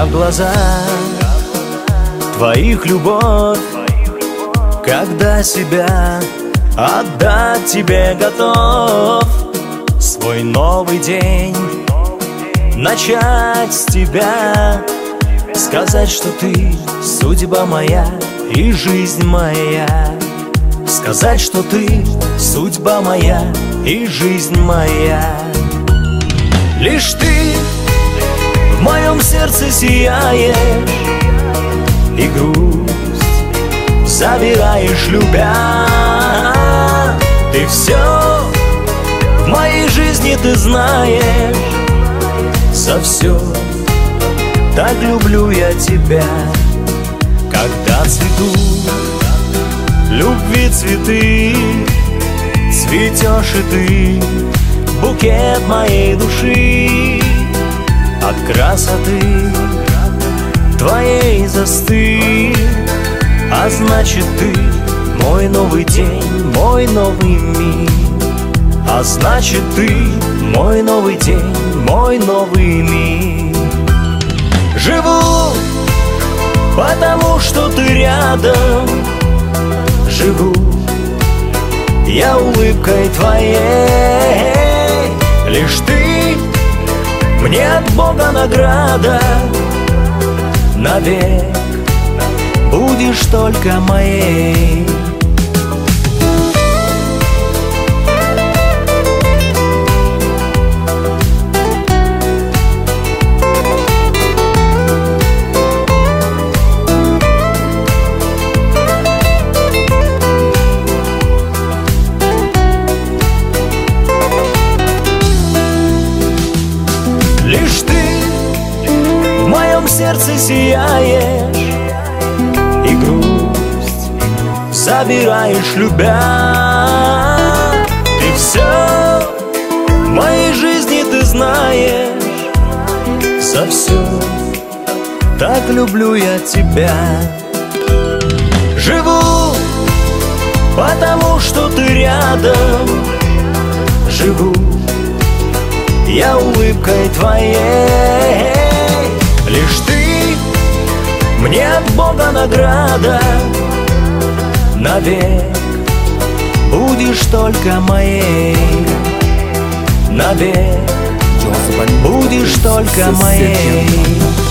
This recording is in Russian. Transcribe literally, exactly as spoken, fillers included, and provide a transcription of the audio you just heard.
в глазах твоих любовь, когда себя отдать тебе готов. Свой новый день начать с тебя, сказать, что ты судьба моя и жизнь моя. Сказать, что ты судьба моя и жизнь моя. Лишь ты в моем сердце сияешь, и грусть забираешь, любя. Ты все в моей жизни, ты знаешь, за все так люблю я тебя. Когда цветут любви цветы, цветешь и ты, букет моей души. От красоты твоей застынь, а значит ты мой новый день, мой новый мир. А значит ты мой новый день, мой новый мир. Живу, потому что ты рядом. Живу я улыбкой твоей. Лишь ты мне от Бога награда. Навек будешь только моей. Лишь ты в моем сердце сияешь, и грусть забираешь, любя. Ты все в моей жизни, ты знаешь, за все так люблю я тебя. Живу, потому что ты рядом. Живу я улыбкой твоей. Лишь ты мне от Бога награда. Навек будешь только моей. Навек будешь только моей.